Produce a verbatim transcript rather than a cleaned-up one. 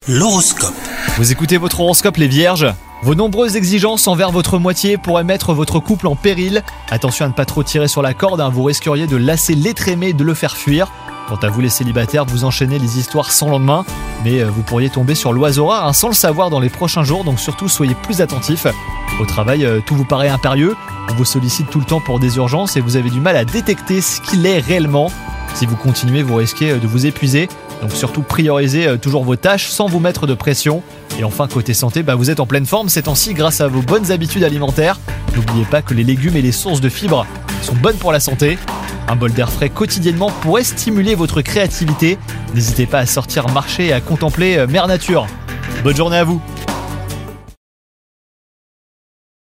L'horoscope. Vous écoutez votre horoscope les vierges ? Vos nombreuses exigences envers votre moitié pourraient mettre votre couple en péril. Attention à ne pas trop tirer sur la corde, hein, vous risqueriez de lasser l'être aimé et de le faire fuir. Quant à vous les célibataires, vous enchaînez les histoires sans lendemain, mais vous pourriez tomber sur l'oiseau rare hein, sans le savoir dans les prochains jours, donc surtout soyez plus attentifs. Au travail, tout vous paraît impérieux, on vous sollicite tout le temps pour des urgences et vous avez du mal à détecter ce qu'il est réellement. Si vous continuez, vous risquez de vous épuiser, donc surtout priorisez toujours vos tâches sans vous mettre de pression. Et enfin, côté santé, bah vous êtes en pleine forme ces temps-ci grâce à vos bonnes habitudes alimentaires. N'oubliez pas que les légumes et les sources de fibres sont bonnes pour la santé. Un bol d'air frais quotidiennement pourrait stimuler votre créativité. N'hésitez pas à sortir marcher et à contempler Mère Nature. Bonne journée à vous!